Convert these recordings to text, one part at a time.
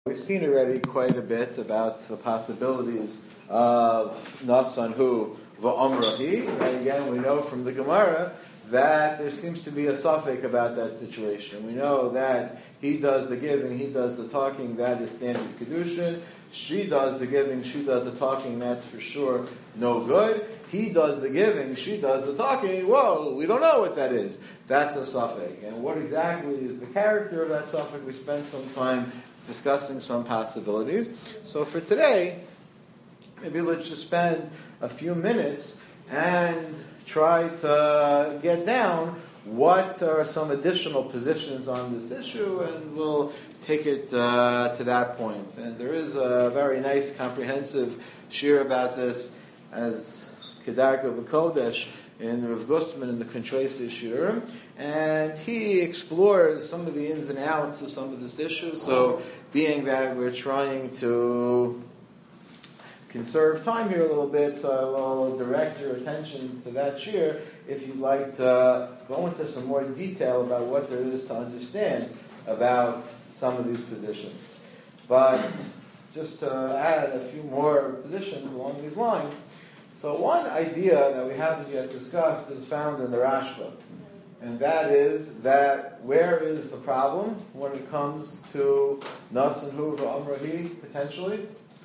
We've seen already quite a bit about the possibilities of Nasan Hu va'amrahi. Right, again, we know from the Gemara that there seems to be a suffix about that situation. We know that he does the giving, he does the talking, that is standard Kedushin. She does the giving, she does the talking, that's for sure no good. He does the giving, she does the talking, whoa, we don't know what that is. That's a suffix. And what exactly is the character of that suffix? We spent some time discussing some possibilities. So for today, maybe let's just spend a few minutes and try to get down what are some additional positions on this issue, and we'll take it to that point. And there is a very nice, comprehensive shir about this as Kedarka B'Kodesh in Rav Gustman in the Contraste shir, and he explores some of the ins and outs of some of this issue. So, being that we're trying to conserve time here a little bit, so I will direct your attention to that shir if you'd like to go into some more detail about what there is to understand about some of these positions. But just to add a few more positions along these lines, so one idea that we haven't yet discussed is found in the Rashba, and that is that where is the problem when it comes to Nasan Hu va'amrahi, potentially?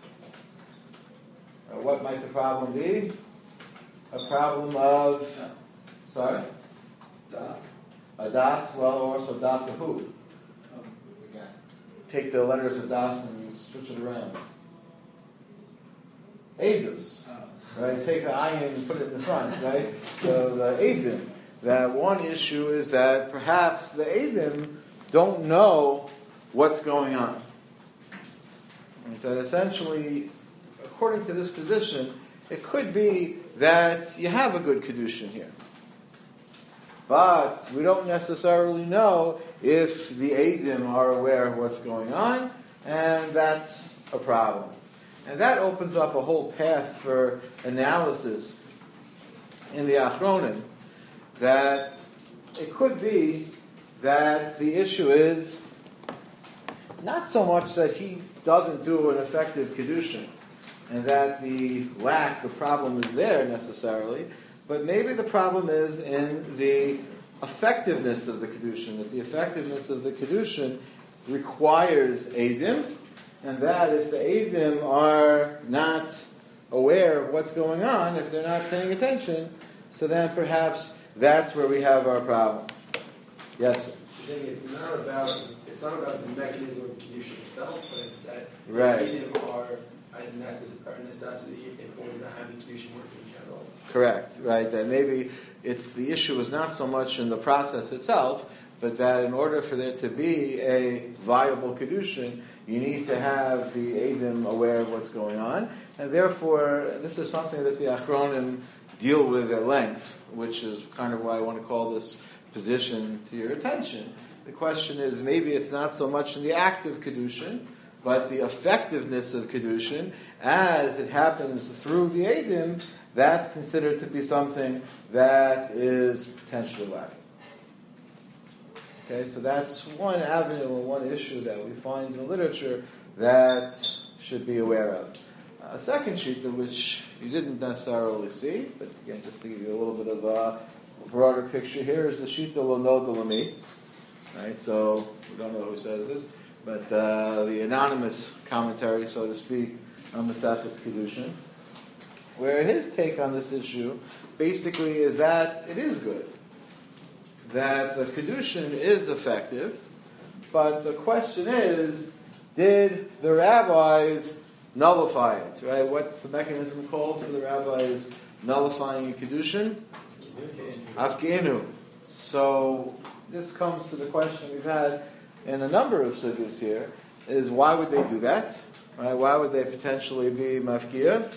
What might the problem be? A problem of, sorry? Das. A das, well, or also das of who? Again. Take the letters of das and switch it around. Eidus. Right? Take the ayin and put it in the front, right? So the eidim. That one issue is that perhaps the eidim don't know what's going on. And that essentially, according to this position, it could be that you have a good Kedushin here. But we don't necessarily know if the Eidim are aware of what's going on, and that's a problem. And that opens up a whole path for analysis in the Achronim, that it could be that the issue is not so much that he doesn't do an effective Kedushin, and that the problem is there necessarily, but maybe the problem is in the effectiveness of the Kedushin, that the effectiveness of the Kedushin requires Eidim, and that if the Eidim are not aware of what's going on, if they're not paying attention, so then perhaps that's where we have our problem. Yes, sir. You're saying it's not about the mechanism of Kedushin itself, but it's that right. Eidim are a necessity in order to have the Kedushin work in general. Correct, right. That maybe the issue is not so much in the process itself, but that in order for there to be a viable Kedushin, you need to have the Eidim aware of what's going on. And therefore, this is something that the Achronim deal with at length, which is kind of why I want to call this position to your attention. The question is, maybe it's not so much in the act of Kedushin, but the effectiveness of Kedushin, as it happens through the Eidim, that's considered to be something that is potentially lacking. Okay, so that's one avenue or one issue that we find in the literature that should be aware of. A second shita, which you didn't necessarily see, but again, just to give you a little bit of a broader picture here, is the shita lo nod l'mi. Right, so we don't know who says this, but the anonymous commentary, so to speak, on Masechtas Kedushin, where his take on this issue basically is that it is good, that the Kedushin is effective, but the question is, did the rabbis nullify it? Right? What's the mechanism called for the rabbis nullifying Kedushin? Afkenu. So this comes to the question we've had in a number of sugyas here, is why would they do that? Right? Why would they potentially be mafkia?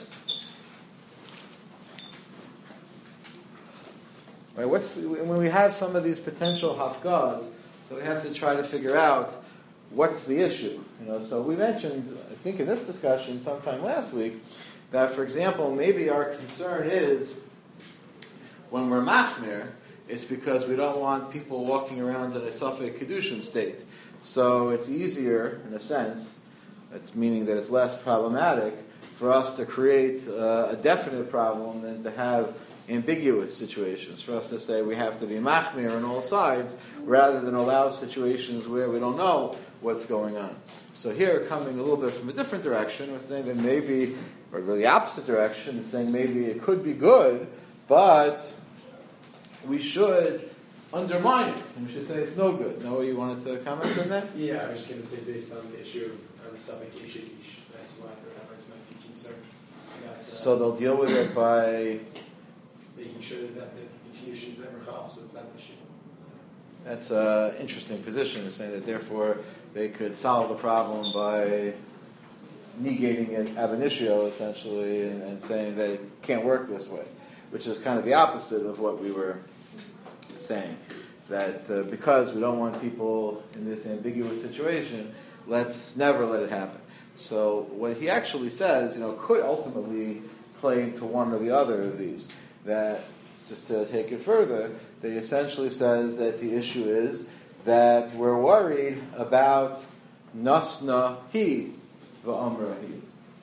Right? When we have some of these potential hafkas, so we have to try to figure out what's the issue. So we mentioned, I think in this discussion sometime last week, that for example, maybe our concern is when we're machmir, it's because we don't want people walking around in a Safek Kedushin state. So it's easier, in a sense, It's meaning that it's less problematic for us to create a definite problem than to have ambiguous situations. For us to say we have to be machmir on all sides, rather than allow situations where we don't know what's going on. So here, coming a little bit from a different direction, we're saying that maybe, or the opposite direction, saying maybe it could be good, but we should undermine it. And we should say it's no good. Noah, you wanted to comment on that? Yeah, I was just going to say based on the issue of the subject issue, that's why the rabbis might be concerned. About, So they'll deal with it by making sure that the condition is never chal, so it's not an issue. That's an interesting position, to say that therefore they could solve the problem by negating it ab initio, essentially, and saying that it can't work this way, which is kind of the opposite of what we were saying. That because we don't want people in this ambiguous situation, let's never let it happen. So what he actually says, could ultimately play into one or the other of these. That, just to take it further, that he essentially says that the issue is that we're worried about nasna hi v'amra hi.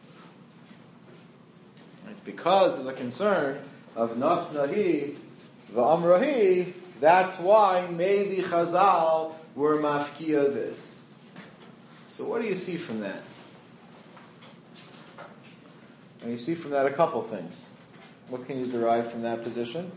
Because of the concern of nasna hi v'amra hi, that's why maybe Chazal were mafkia this. So what do you see from that? And you see from that a couple things. What can you derive from that position?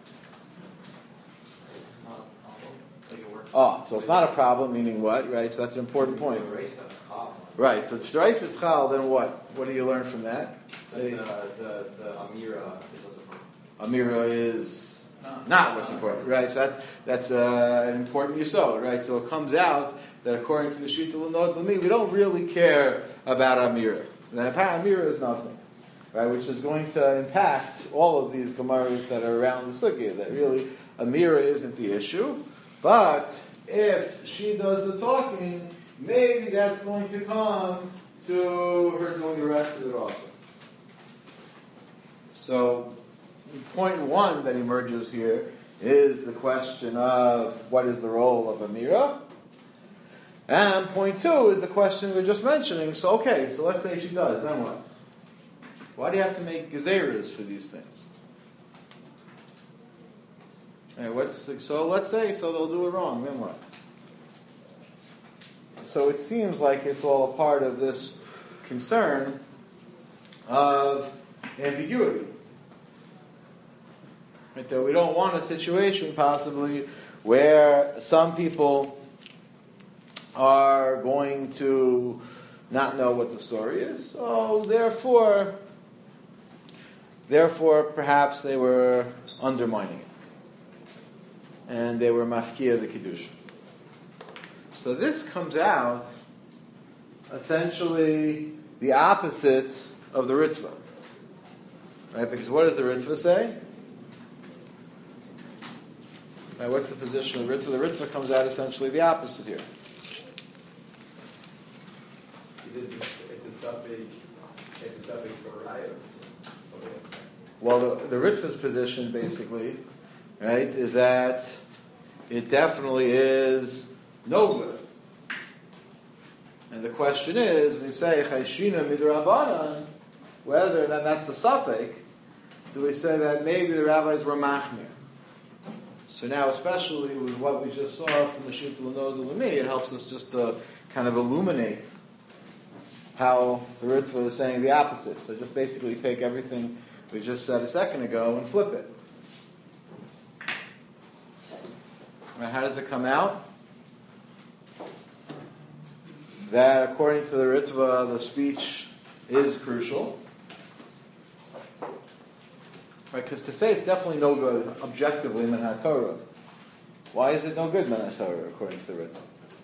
It's not a problem. Like it works. Oh, so it's not a problem, meaning what, right? So that's an important point. Right, so T'rais is chal, then what? What do you learn from that? Say, the Amira is what's important. Amira is not what's important, right? So that's an important yesod, right? So it comes out that according to the Shita L'nod L'mi, we don't really care about Amira. That Amira is nothing. Right, which is going to impact all of these Gemaras that are around the Sugya, that really Amira isn't the issue, but if she does the talking, maybe that's going to come to her doing the rest of it also. So, point one that emerges here is the question of what is the role of Amira, and point two is the question we're just mentioning. So let's say she does, then what? Why do you have to make gezeras for these things? So let's say they'll do it wrong, then what? So it seems like it's all a part of this concern of ambiguity. Right, that we don't want a situation possibly where some people are going to not know what the story is, so therefore perhaps they were undermining it. And they were mafkia the Kiddush. So this comes out essentially the opposite of the Ritva. Right? Because what does the Ritva say? Right, what's the position of the Ritva? The Ritva comes out essentially the opposite here. It's a suffix for raya. Well, the Ritva's position, basically, right, is that it definitely is no good. And the question is, when we say Chayshina midrabanan, whether that's the suffix, do we say that maybe the rabbis were machmir? So now, especially with what we just saw from the Shita L'nod L'mi, it helps us just to kind of illuminate how the Ritva is saying the opposite. So just basically take everything we just said a second ago and flip it. Right, how does it come out? That according to the Ritva, the speech is crucial. Right, because to say it's definitely no good objectively min HaTorah. Why is it no good min HaTorah according to the Ritva?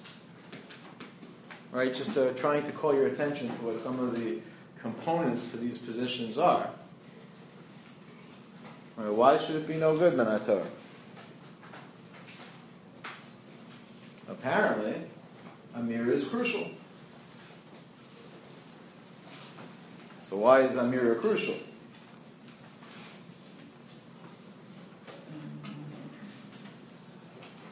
Right, just trying to call your attention to what some of the components to these positions are. Right, why should it be no good min HaTorah? Apparently, Amira is crucial. So why is Amira crucial?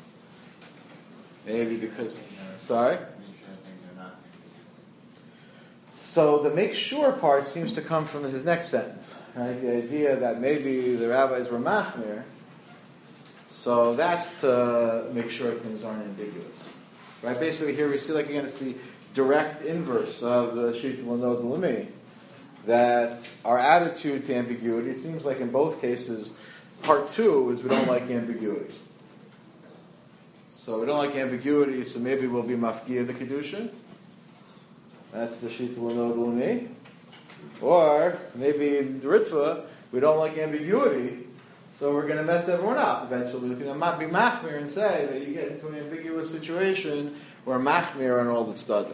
Maybe because... Sorry? So the make sure part seems to come from his next sentence, right? The idea that maybe the rabbis were machmir. So that's to make sure things aren't ambiguous, right? Basically, here we see, like again, it's the direct inverse of the Shita L'Nod L'Mi, that our attitude to ambiguity, it seems like in both cases, part two is we don't like ambiguity. So we don't like ambiguity, so maybe we'll be mafkiya the kedushin. That's the Shita L'Nod L'Mi. Or maybe in the Ritva, we don't like ambiguity, so we're going to mess everyone up eventually. We can be machmir and say that you get into an ambiguous situation where machmir on all that's done.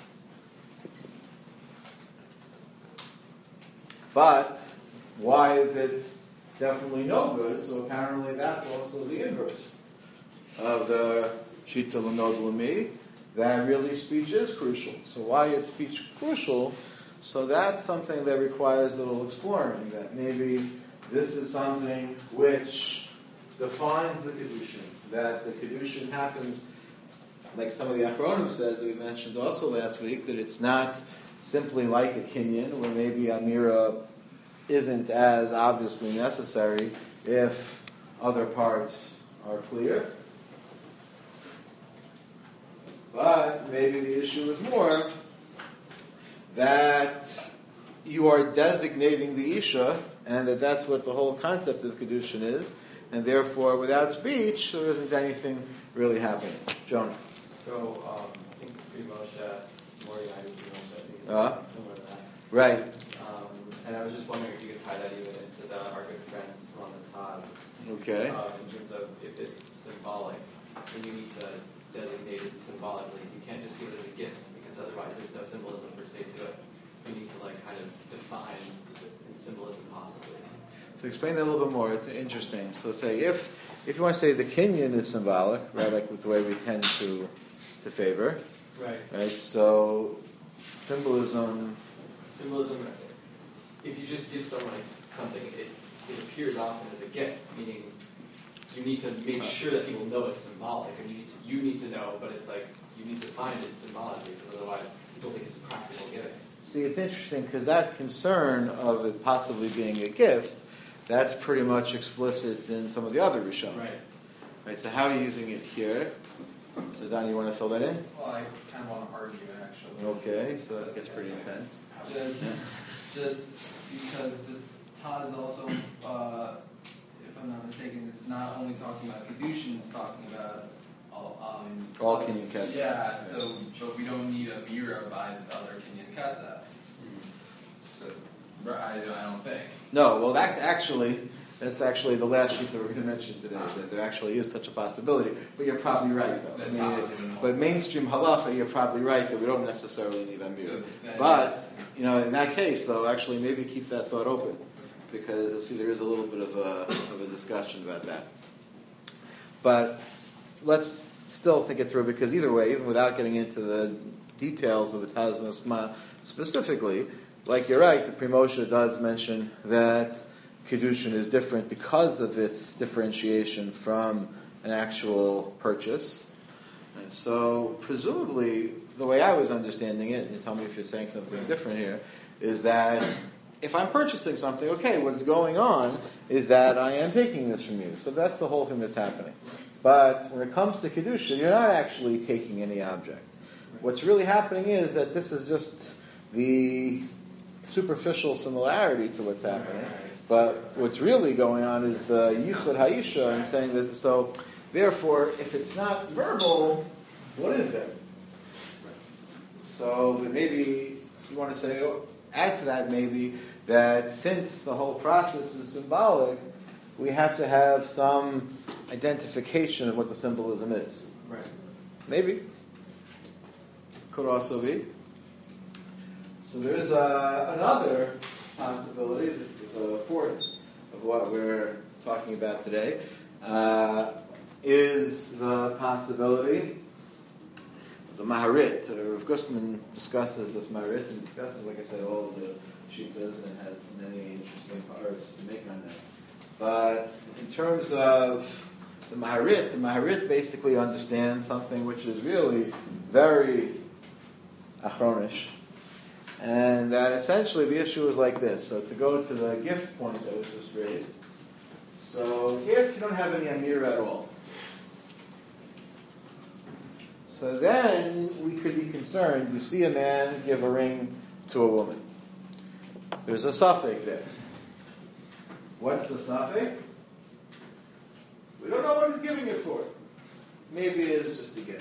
But why is it definitely no good? So apparently that's also the inverse of the Shita L'Nod L'Mi, that really speech is crucial. So why is speech crucial? So that's something that requires a little exploring, that maybe this is something which defines the Kedushin, that the Kedushin happens, like some of the Achronim said that we mentioned also last week, that it's not simply like a kinyan, where maybe Amira isn't as obviously necessary if other parts are clear. But maybe the issue is more that you are designating the Isha, and that's what the whole concept of Kedushin is, and therefore without speech there isn't anything really happening. Jonah. So, I think pretty much Moriarty pretty much I think similar to that. Right. And I was just wondering if you could tie that even into our good friend Salman Taz. Okay. In terms of if it's symbolic, then you need to designate it symbolically. You can't just give it as a gift, because otherwise there's no symbolism per se to it. You need to kind of define in symbolism possibly. So explain that a little bit more. It's interesting. So say if you want to say the kinyan is symbolic, right, like with the way we tend to favor. Right. So symbolism, if you just give someone something, it appears often as a gift, meaning you need to make sure that people know it's symbolic, and you need to know, but it's like you need to find it symbolically, because otherwise people think it's a practical giving. See, it's interesting because that concern of it possibly being a gift, that's pretty much explicit in some of the other Rishonim. Right. So how are you using it here? So Don, you want to fill that in? Well, I kind of want to argue it, actually. Okay, so that gets pretty intense. Just because the Taz also, if I'm not mistaken, it's not only talking about Kedushin, it's talking about all Kinyan Kesef. Yeah, so but we don't need a Mira by the other Kinyan Kesef. So I don't think. No, well that's actually the last sheet that we're going to mention today. That there actually is such a possibility, but you're probably right though. But mainstream halacha, you're probably right that we don't necessarily need a Mira. But in that case though, actually maybe keep that thought open, because you'll see there is a little bit of a discussion about that. But let's still think it through, because either way, even without getting into the details of the Taz and the Sma specifically, like you're right, the Pri Moshe does mention that Kedushin is different because of its differentiation from an actual purchase. And so, presumably, the way I was understanding it, and you tell me if you're saying something different here, is that if I'm purchasing something, okay, what's going on is that I am taking this from you. So that's the whole thing that's happening. But when it comes to Kedushin, you're not actually taking any object. What's really happening is that this is just the superficial similarity to what's happening. But what's really going on is the Yichud Ha'isha, and saying that, so therefore, if it's not verbal, what is there? So maybe you want to say, add to that maybe, that since the whole process is symbolic, we have to have some identification of what the symbolism is. Right. Maybe. Could also be. So there is another possibility, this is the fourth of what we're talking about today, is the possibility of the Maharit. Rav Gustman discusses this Maharit, and discusses, like I said, all of the Shitas, and has many interesting parts to make on that. But in terms of the Maharit basically understands something which is really very achronish, And that essentially the issue is like this. So to go to the gift point that was just raised. So if you don't have any Amir at all, so then we could be concerned. You see a man give a ring to a woman. There's a suffix there. What's the suffix? We don't know what he's giving it for. Maybe it is just a gift.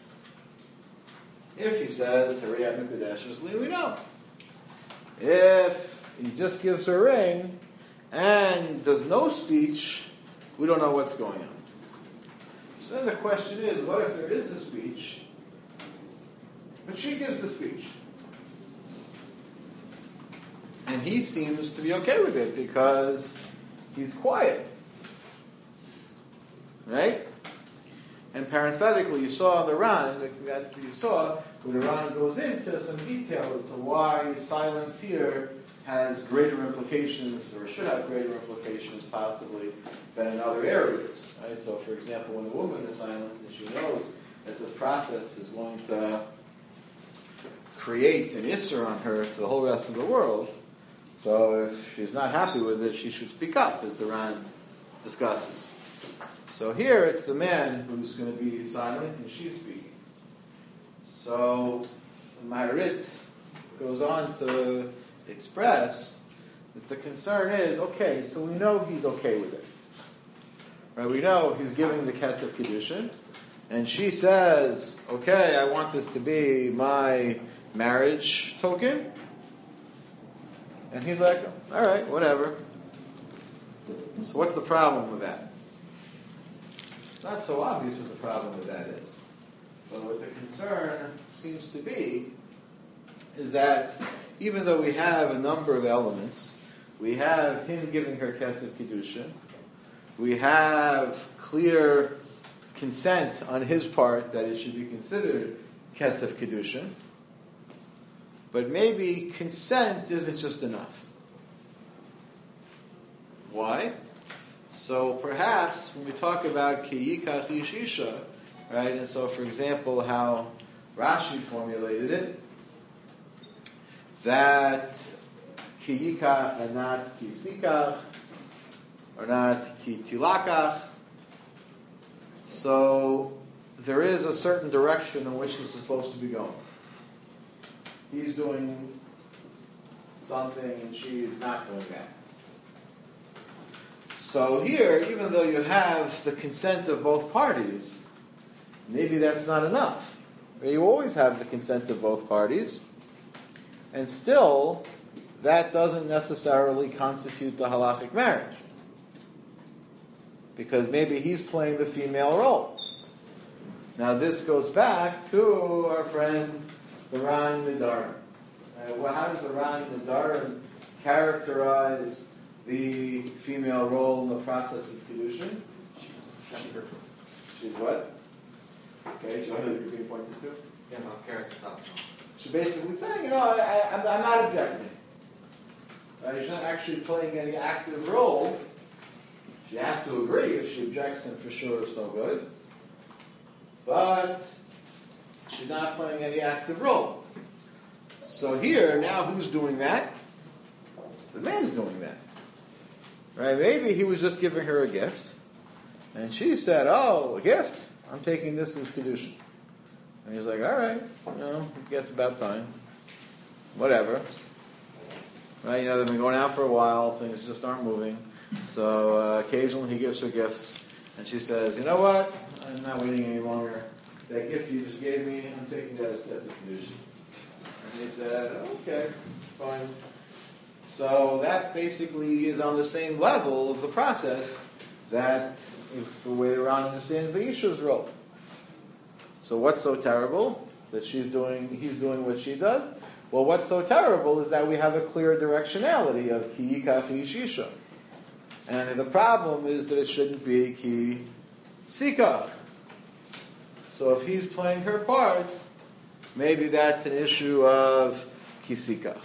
If he says, Hariyat Mekudeshes Li, we know. If he just gives her a ring and does no speech, we don't know what's going on. So then the question is, what if there is a speech, but she gives the speech? And he seems to be okay with it because he's quiet. Right? And parenthetically, you saw on the Ran, where the Ran goes into some detail as to why silence here has greater implications, or should have greater implications possibly, than in other areas. Right? So, for example, when a woman is silent and she knows that this process is going to create an isser on her to the whole rest of the world, so if she's not happy with it, she should speak up, as the Ran discusses. So here it's the man who's going to be silent and she's speaking. So Maharit goes on to express that the concern is, okay, so we know he's okay with it. Right? We know he's giving the Kesef Kedushin, and she says, okay, I want this to be my marriage token. And he's like, all right, whatever. So what's the problem with that? It's not so obvious what the problem with that is. But what the concern seems to be is that even though we have a number of elements, we have him giving her Kesef Kedushin, we have clear consent on his part that it should be considered Kesef Kedushin, but maybe consent isn't just enough. Why? So perhaps when we talk about Ki Yikach Ish Isha, right, and so for example how Rashi formulated it, that Ki Yikach and not Ki Sikach, or not Ki Tilakach, so there is a certain direction in which this is supposed to be going. He's doing something and she's not doing that. So here, even though you have the consent of both parties, maybe that's not enough. You always have the consent of both parties, and still, that doesn't necessarily constitute the halachic marriage. Because maybe he's playing the female role. Now this goes back to our friend the Ran Nidarim. How does the Ran Nidarim characterize the female role in the process of Kedushin? She's what? Okay, what are you being pointed to? Yeah, no, Karis is also. She's basically saying, I'm not objecting. She's not actually playing any active role. She has to agree. If she objects, then for sure it's no good. But she's not playing any active role. So here, now who's doing that? The man's doing that. Right? Maybe he was just giving her a gift, and she said, oh, a gift? I'm taking this as Kedushin. And he's like, all right, I guess about time. Whatever. Right? They've been going out for a while, things just aren't moving. So occasionally he gives her gifts, and she says, you know what? I'm not waiting any longer. That gift you just gave me, I'm taking that as Kedushin. And he said, okay, fine. So that basically is on the same level of the process. That is the way Ron understands the Isha's role. So what's so terrible? That he's doing what she does? Well, what's so terrible is that we have a clear directionality of Ki Yikach Ish Isha. And the problem is that it shouldn't be Ki Sikach. So if he's playing her part, maybe that's an issue of Ki Sikach.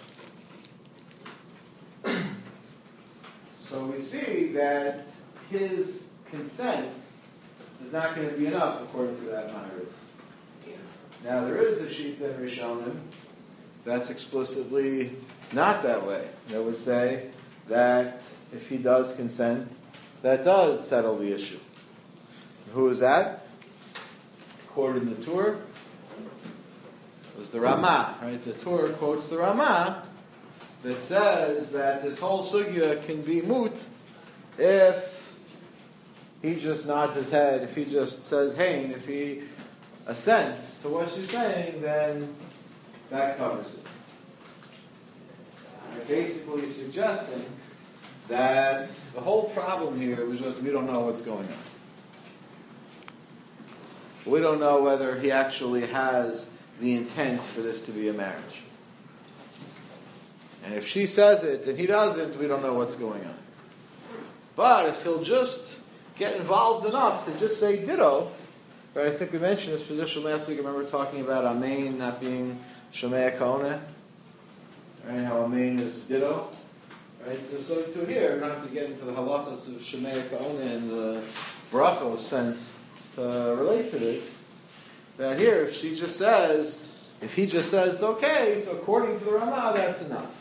So we see that his consent is not going to be enough according to that Maharit. Now there is a Shita in Rishonim that's explicitly not that way. That would say that if he does consent, that does settle the issue. Who is that? Quoted in the Tur, it was the Ramah, right? The Tur quotes the Ramah that says that this whole sugya can be moot if he just nods his head, if he just says hey, if he assents to what she's saying, then that covers it. They're basically suggesting that the whole problem here was just we don't know what's going on. We don't know whether he actually has the intent for this to be a marriage. And if she says it and he doesn't, we don't know what's going on. But if he'll just get involved enough to just say ditto, right? I think we mentioned this position last week. I remember talking about Amen not being Shomea Kona, right? How Amen is ditto, right? So to here, we don't have to get into the halachas of Shomea Kona in the brachos sense to relate to this. That here, if he just says okay, so according to the Ramah, that's enough.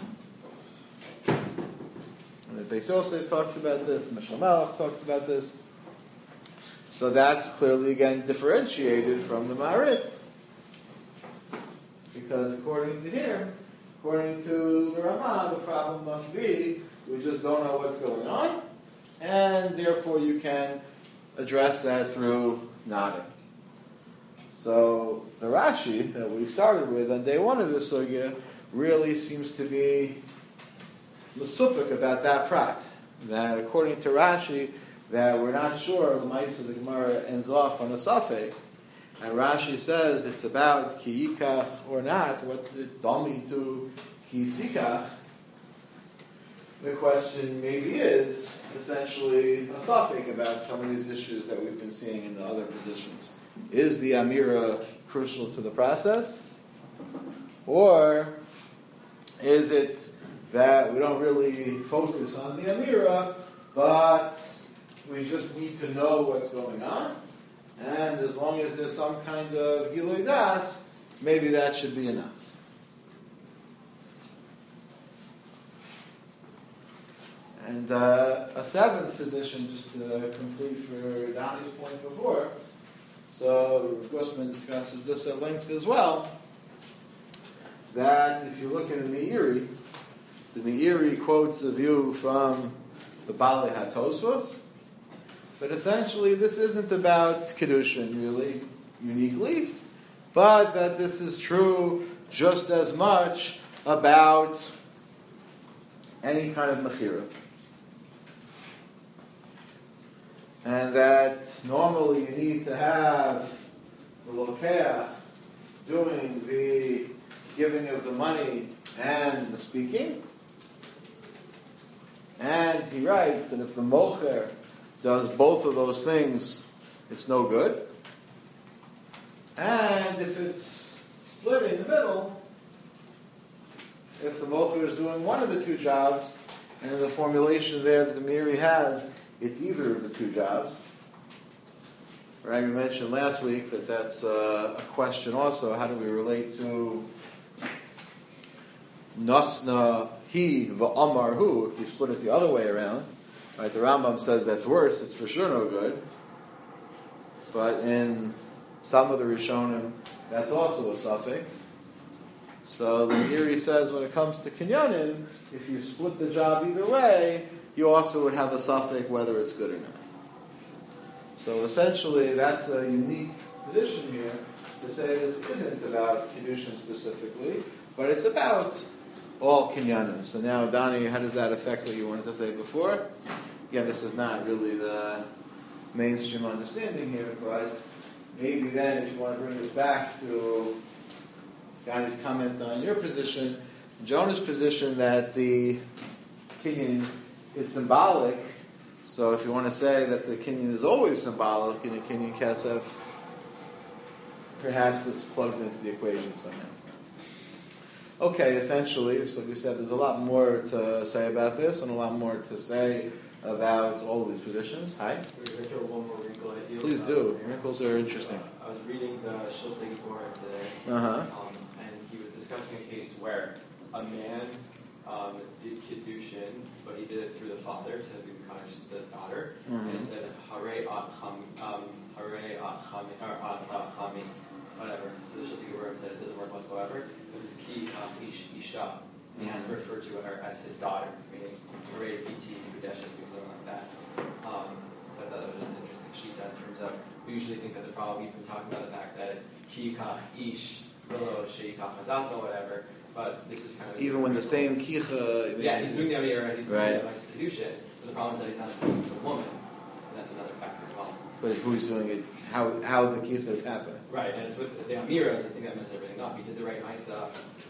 And the Beis Yosef talks about this, the Mishnah Malach talks about this. So that's clearly, again, differentiated from the Marit. Because according to the Ramah, the problem must be we just don't know what's going on, and therefore you can address that through nodding. So the Rashi that we started with on day one of this sugya really seems to be mesupik about that prat. That according to Rashi, that we're not sure the Ma'aseh of the Gemara ends off on a safek. And Rashi says it's about ki yikach or not. What's it dummy to ki zikach? The question maybe is essentially a safek about some of these issues that we've been seeing in the other positions. Is the Amira crucial to the process? Or is it that we don't really focus on the Amira, but we just need to know what's going on? And as long as there's some kind of Gilui Das, maybe that should be enough. And a seventh position, just to complete for Donnie's point before. So Rav Gosman discusses this at length as well. That if you look at the Meiri quotes a view from the Balei HaTosfos. But essentially, this isn't about Kedushin, really, uniquely, but that this is true just as much about any kind of mechira. And that normally you need to have the lokeach doing the giving of the money and the speaking. And he writes that if the mocher does both of those things, it's no good. And if it's split in the middle, if the mocher is doing one of the two jobs, and in the formulation there that the Meiri has, it's either of the two jobs. Right, we mentioned last week that that's a question also. How do we relate to Nasna he v'amar hu? If you split it the other way around, right? The Rambam says that's worse. It's for sure no good. But in some of the Rishonim, that's also a suffix. So the Meiri says when it comes to Kinyanim, if you split the job either way, you also would have a suffix whether it's good or not. So essentially, that's a unique position here to say this isn't about Kiddushin specifically, but it's about all Kinyanim. So now, Donnie, how does that affect what you wanted to say before? Again, this is not really the mainstream understanding here, but maybe then, if you want to bring this back to Donnie's comment on your position, Jonah's position that the Kinyan is symbolic. So if you want to say that the Kinyan is always symbolic in a Kinyan Kesef, perhaps this plugs into the equation somehow. Okay, essentially, so like we said, there's a lot more to say about this and a lot more to say about all of these positions. Hi? We're going to throw one more wrinkle at you. Please do. Wrinkles are interesting. I was reading the Shiltei Gemara today, Uh-huh. and he was discussing a case where a man did kiddushin, but he did it through the father to punish the daughter, and it says hare at chami, whatever. So the Shulchan Aruch said it doesn't work whatsoever because it's ki isha, and he has to refer to her as his daughter, meaning hare bt kudeshes, something like that. So I thought that was just an interesting shita in terms of we usually think that the problem we've been talking about the fact that it's ki kach ish, she kach hazazma, whatever. But this is kind of even when the same kicha. Yeah, he's doing the amira, he's doing right. the nice kedusha. But the problem is that he's not doing it to a woman, and that's another factor as well. But who's doing it? How the kicha is happening? Right, and it's with the amiras. I think that messed everything up. He did the right ma'isa.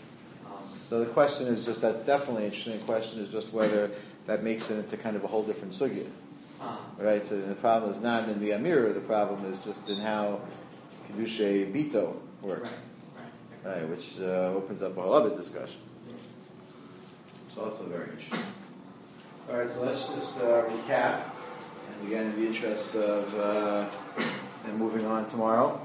So the question is just that's definitely an interesting. The question is just whether that makes it into kind of a whole different sugya. Right. So the problem is not in the amira. The problem is just in how kedusha bito works. Right, which opens up a whole other discussion. It's also very interesting. All right, so let's just recap, and again, in the interest of and moving on tomorrow.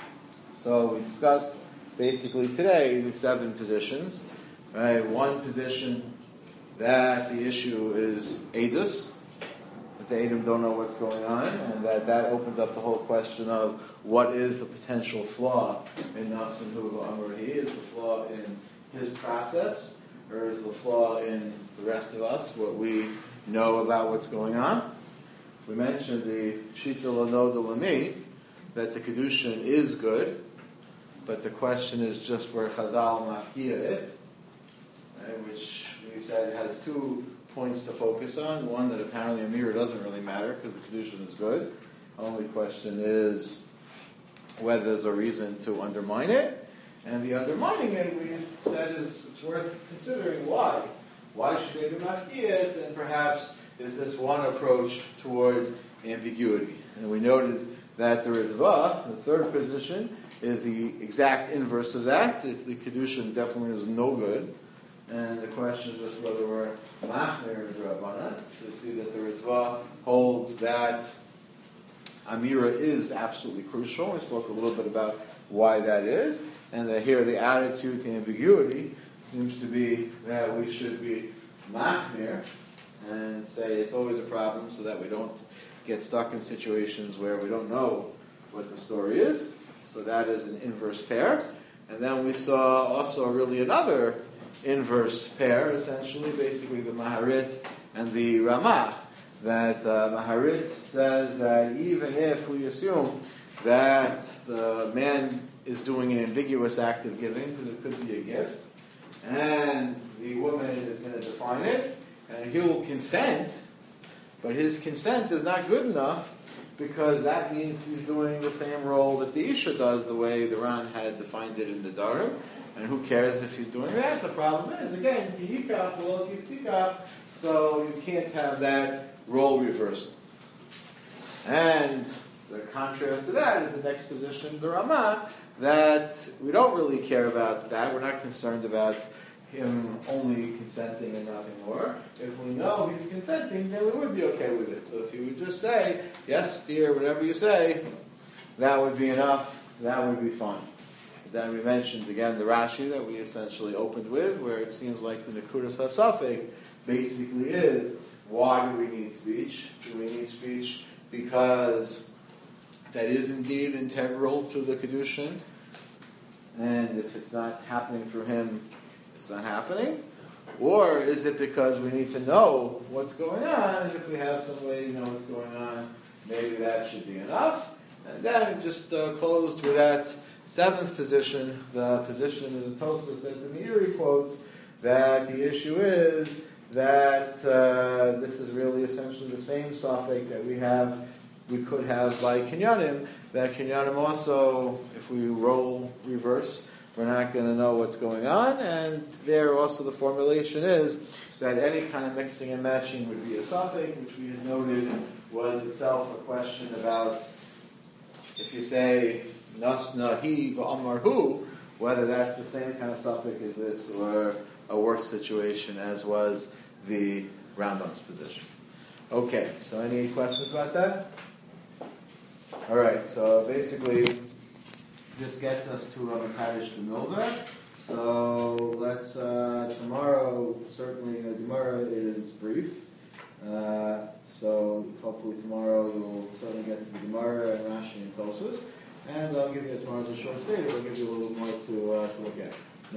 So we discussed basically today the 7 positions. Right, one position that the issue is edus, that the Edom don't know what's going on, and that opens up the whole question of what is the potential flaw in Nasan Hu Amrahi. Is the flaw in his process, or is the flaw in the rest of us, what we know about what's going on? We mentioned the Shita Lano de Lami, that the Kedushin is good, but the question is just where Chazal mafkia it, right, which we said has 2 points to focus on. One, that apparently a mirror doesn't really matter because the Kedushin is good. Only question is whether there's a reason to undermine it. And the undermining it, we said it's worth considering why. Why should they be mafkiyat? And perhaps is this one approach towards ambiguity? And we noted that the Ritva, the 3rd position, is the exact inverse of that. The Kedushin definitely is no good. And the question is just whether we're machmir Rabbanan. So you see that the Ritva holds that Amira is absolutely crucial. We spoke a little bit about why that is. And that here the attitude to ambiguity seems to be that we should be machmir and say it's always a problem so that we don't get stuck in situations where we don't know what the story is. So that is an inverse pair. And then we saw also really another inverse pair, essentially, basically the Maharit and the Ramah. That Maharit says that even if we assume that the man is doing an ambiguous act of giving, because it could be a gift, and the woman is going to define it, and he will consent, but his consent is not good enough because that means he's doing the same role that the Isha does, the way the Ran had defined it in the Darim. And who cares if he's doing that? The problem is, again, kihikach below kisikach, so you can't have that role reversal. And the contrast to that is the next position, the Ramah, that we don't really care about that. We're not concerned about him only consenting and nothing more. If we know he's consenting, then we would be okay with it. So if he would just say, yes, dear, whatever you say, that would be enough, that would be fine. Then we mentioned again the Rashi that we essentially opened with, where it seems like the Nekudas HaSafek basically is, why do we need speech? Do we need speech because that is indeed integral to the Kedushin, and if it's not happening through him, it's not happening? Or is it because we need to know what's going on, and if we have some way to know what's going on, maybe that should be enough? And then it just closed with that 7th position, the position of the Tosfos that the Meiri quotes, that the issue is that this is really essentially the same suffix that we could have by Kinyanim, that Kinyanim also, if we roll reverse, we're not going to know what's going on, and there also the formulation is that any kind of mixing and matching would be a suffix, which we had noted was itself a question about if you say Nasna hi v'amar hu, whether that's the same kind of suffix as this or a worse situation as was the Rambam's position. Okay, so any questions about that? All right, so basically this gets us to Makadosh B'Milva. So let's, tomorrow, certainly, Gemara is brief. So hopefully tomorrow you'll certainly get to the Gemara and Rashi and Tosfos. And I'll give you, tomorrow's a short Seder, I'll give you a little more to look at.